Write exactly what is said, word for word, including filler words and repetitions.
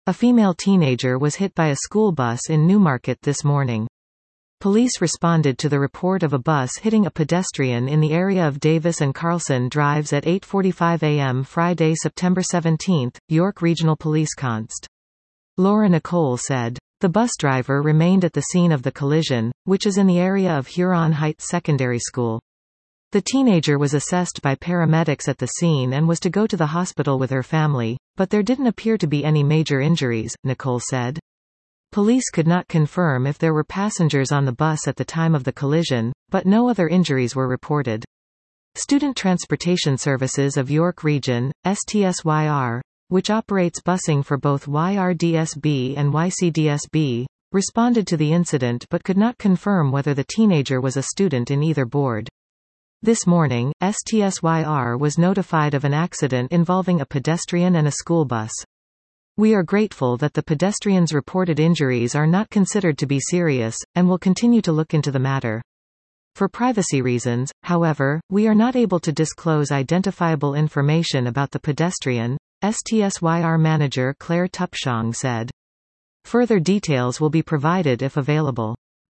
A female teenager was hit by a school bus in Newmarket this morning. Police responded to the report of a bus hitting a pedestrian in the area of Davis and Carlson Drives at eight forty-five a m Friday, September seventeenth, York Regional Police Const. Laura Nicole said. The bus driver remained at the scene of the collision, which is in the area of Huron Heights Secondary School. The teenager was assessed by paramedics at the scene and was to go to the hospital with her family, but there didn't appear to be any major injuries, Nicole said. Police could not confirm if there were passengers on the bus at the time of the collision, but no other injuries were reported. Student Transportation Services of York Region, S T S Y R, which operates busing for both Y R D S B and Y C D S B, responded to the incident but could not confirm whether the teenager was a student in either board. This morning, S T S Y R was notified of an accident involving a pedestrian and a school bus. We are grateful that the pedestrian's reported injuries are not considered to be serious, and will continue to look into the matter. For privacy reasons, however, we are not able to disclose identifiable information about the pedestrian, S T S Y R manager Claire Tupshong said. Further details will be provided if available.